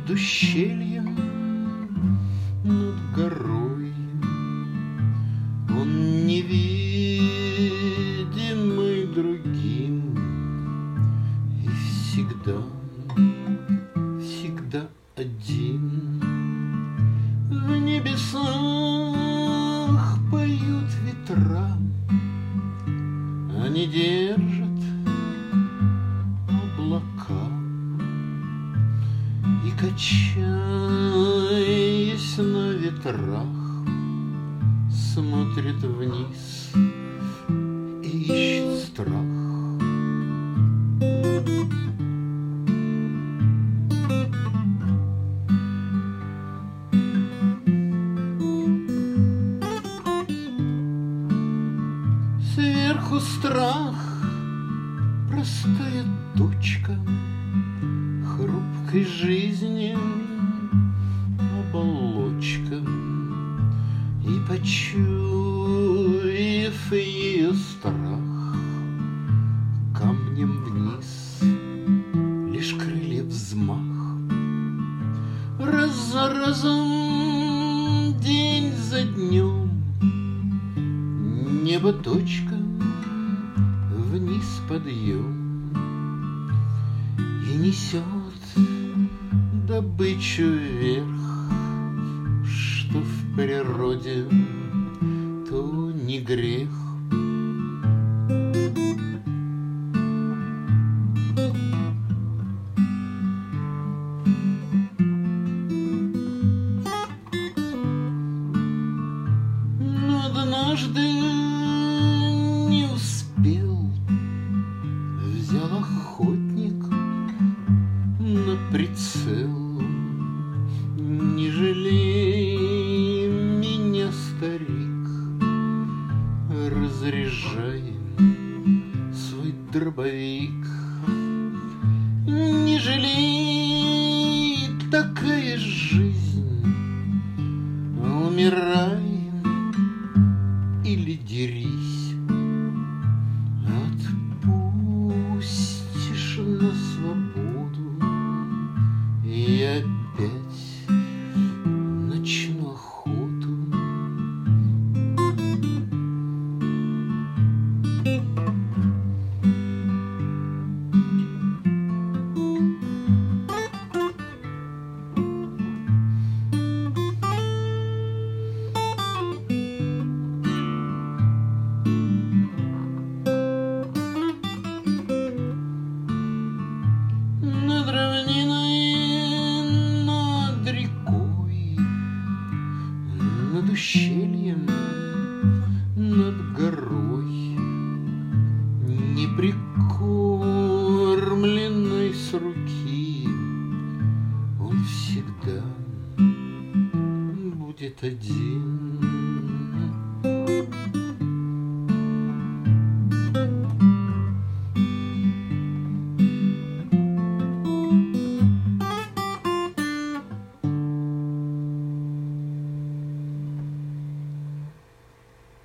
над ущельем, над горой. Он невидимый другим и всегда, всегда один. В небесах поют ветра, они держат облака и, качаясь на ветрах, смотрит вниз и ищет страх. Сверху страх, простая точка хрупкой жизни, оболочка. И, почуяв ее страх, камнем вниз лишь крылья взмах. Раз за разом, день за днем, небо точка, вниз подъем. И несет добычу вверх, что в природе то не грех. Но однажды не успел, взял охотник на прицел. Не жалей меня, старик, разряжай свой дробовик. Не жалей, такая жизнь, умирай или дерись. Отпустишь на свободу, и опять начну охоту. Над равниной, над рекой, над ущельем, над горой, неприкормленной с руки, он всегда будет один.